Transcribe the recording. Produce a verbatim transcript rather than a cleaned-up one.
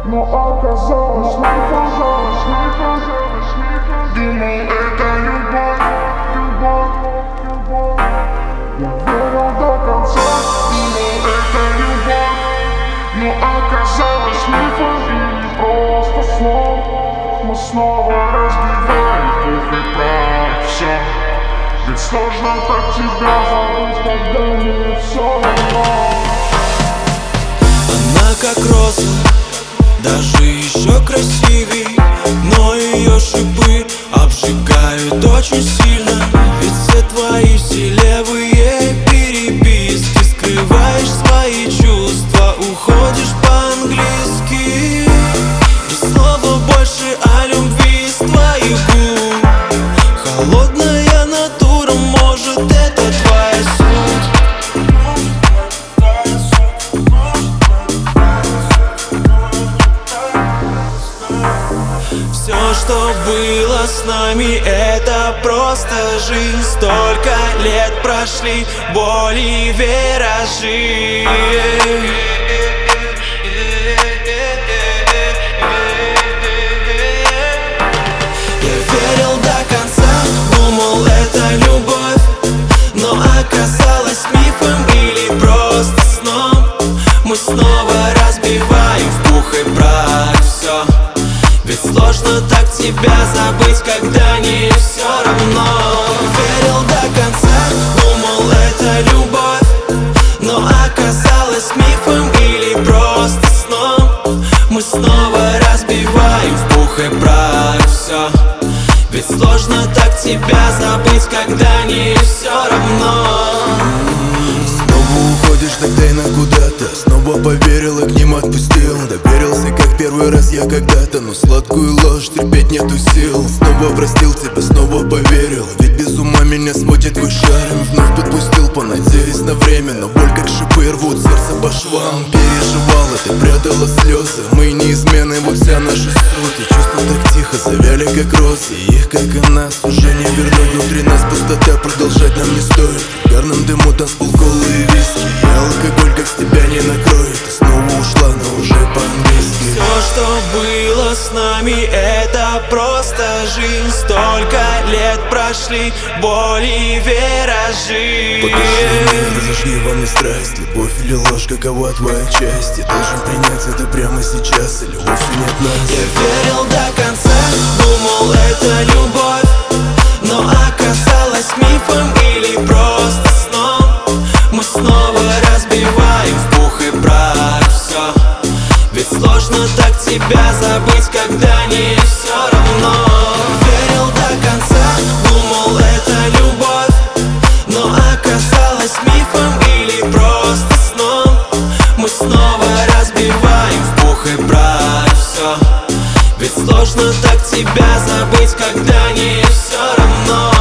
но оказалось не казалось, не казалось, не казалось. Думал, это любовь, любовь, любовь. Я верил до конца, думал, это любовь, но оказалось мифом или просто сном. Мы снова разбиваем пух и прах, все. Ведь сложно так тебя забыть, когда мне все равно. Она как роза, даже еще красивей, но ее шипы обжигают очень сильно. Ведь все твои все левые переписки, скрываешь свои чувства, уходишь по-английски. И слова больше о любви с твоих губ. Холодная натура, может, это твоя суть. Все, что было с нами, это просто жизнь. Столько лет прошли, боли и виражи. Я верил до конца, думал, это любовь, но оказалось мифом или просто сном. Мы снова разбиваем в пух и прах все. Ведь сложно так тебя забыть, когда не все равно. Верил до конца, думал, это любовь, но оказалось мифом или просто сном. Мы снова разбиваем в пух и прах все. Ведь сложно так тебя забыть, когда не все равно. Снова уходишь так тайно куда-то, снова поверил и к ним отпустил. Доверился, как первый раз я когда-то, но сладкую ложь терпеть нету сил. Снова простил тебя, снова поверил, ведь без ума меня сводит твой шарм. Вновь подпустил, понадеясь на время, но боль как шипы рвут сердце по швам. Переживал, ты прятала слезы, мы неизменны, вот вся наша суть. И чувства так тихо завяли, как розы, и их, как и нас, уже не вернуть. Внутри нас пустота, продолжать нам не стоит. В гарном дыму танцпол, колы и виски, и алкоголь как с тебя не накроет. Ты снова ушла, но уже по-английски. Все, что было с нами, это просто жизнь. Столько лет прошли, боли и виражи. Покажи, разожги во мне страсть, любовь или ложь, какова твоя часть? Я должен принять это прямо сейчас, или вовсе нет нас. Я верил до конца, думал, это любовь, но оказалось мифом или просто сном. Мы снова разбиваем в пух и прах все. Ведь сложно так тебя забыть, когда не все равно. Верил до конца, думал, это любовь, но оказалось мифом или просто сном. Мы снова разбиваем в пух и прах все. Ведь сложно так тебя забыть, когда не все равно.